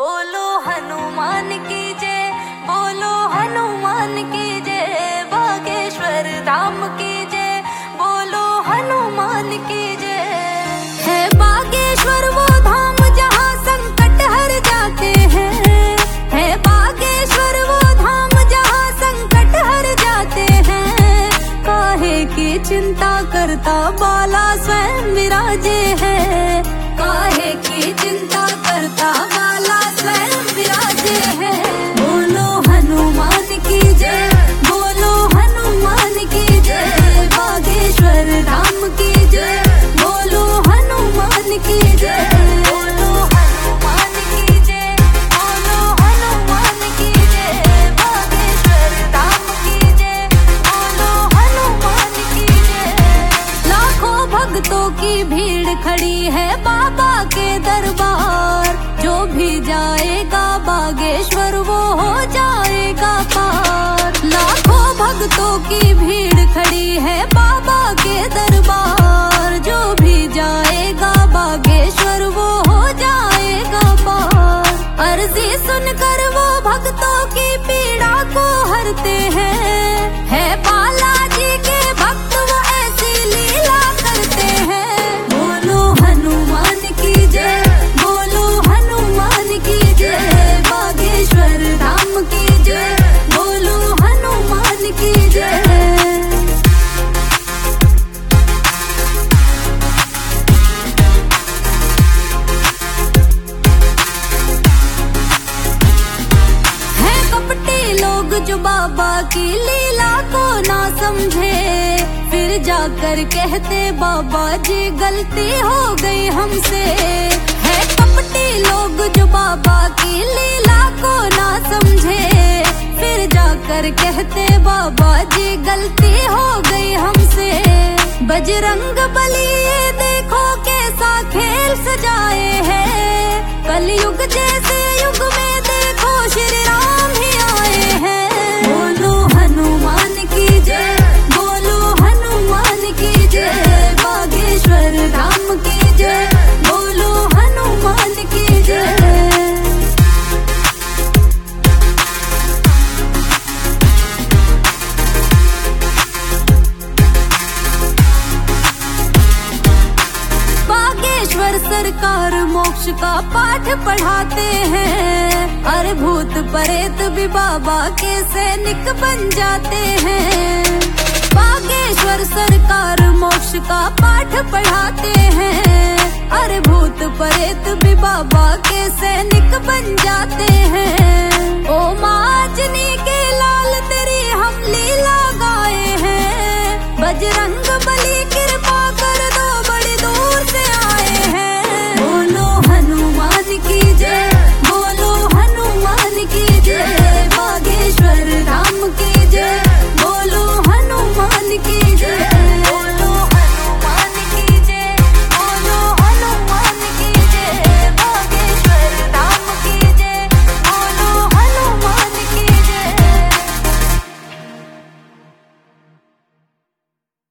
बोलो हनुमान की जय, बोलो हनुमान की जय, बागेश्वर धाम की जय, बोलो हनुमान की जय। है बागेश्वर वो धाम जहाँ संकट हर जाते हैं, है बागेश्वर वो धाम जहाँ संकट हर जाते हैं। काहे की चिंता करता बाला स्वयं विराजे है, काहे की चिंता करता बाला स्वयं विराजे है। बोलो हनुमान की जय, बोलो हनुमान की जय, बागेश्वर धाम की जय, बोलो हनुमान की जय, बोलो हनुमान की जय, बोलो हनुमान की जय, बागेश्वर धाम की जय, बोलो हनुमान की जय। लाखों भक्तों की भीड़ खड़ी है बाबा के दरबार, जो भी जाएगा बागेश्वर वो हो जाएगा पार। लाखों भक्तों की भीड़ खड़ी है बाबा के दरबार, जो भी जाएगा बागेश्वर वो हो जाएगा पार। अर्जी सुनकर वो भक्तों की पीड़ा को हरते हैं, है बालाजी के भक्त वो ऐसी लीला करते हैं। बोलो हनुमान की जय, बोलो हनुमान की जय, बागेश्वर धाम की जय, बोलो हनुमान की जय। है कपटी लोग जो बाबा की लीला को ना समझे, फिर जाकर कहते बाबा जी गलती हो गई हमसे। है कपटी लोग जो बाबा की लीला को ना समझे, फिर जाकर कहते बाबा जी गलती हो गई हमसे। बजरंग बली ये देखो कैसा खेल सजाए हैं, कलयुग जैसे युग में देखो श्री राम ही आए हैं। बोलो हनुमान की जय, बोलो हनुमान की जय, बागेश्वर धाम की जय, बोलो हनुमान की जय। बागेश्वर सरकार मोक्ष का पाठ पढ़ाते हैं, अरे भूत प्रेत भी बाबा के सैनिक बन जाते हैं। बागेश्वर सरकार मोक्ष का पाठ पढ़ाते हैं, अरे भूत प्रेत भी बाबा के सैनिक